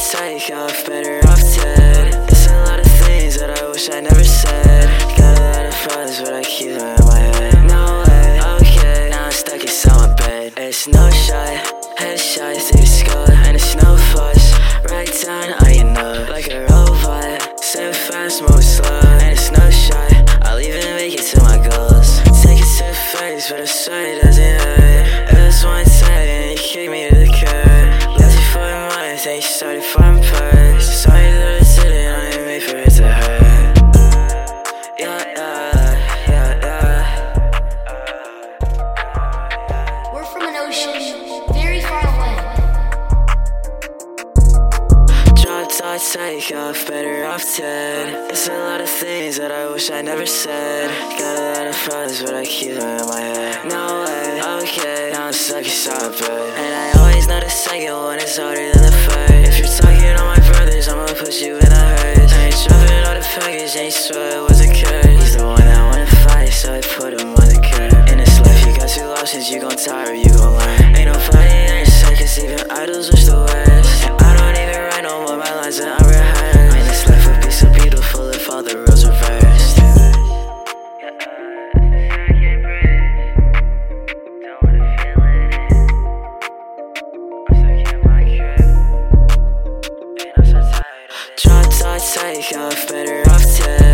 take off, better off dead. There's a lot of things that I wish I never said. Got a lot of thoughts, but I keep them in my head. No way, okay, now I'm stuck inside my bed. It's no shot, headshot through the skull, and it's no fuss. Right down on your nose, like a robot. Sit fast, move slow, and it's no shot. I'll even make it to my goals. Take it to the face, but I swear it doesn't hurt. It was one time and you kicked me to the curb. Left you for a month, then you started farming perks. Sorry that I did it, I ain't made for it to hurt. We're from an ocean very far away. Drop top, take off, better off dead. There's a lot of things that I wish I never said. Got a lot of thoughts, but I keep them in my head. No way, okay, now I'm stuck inside my bed. And I always know the second one is harder than the first. If you're talking on my brothers, I'ma put you in a hearse. I ain't dropping all the package, and you swear it was a curse. He's the one that wanna fight, so I put him on the curb. In this life, you got two options, you gon' tire or you gon' learn. Ain't nobody in your sight, cause even idols wish the worst. And I don't even write no more, my lines are unrehearsed. Man, this life would be so beautiful if all the roles reversed. Drop top, take off, better off dead.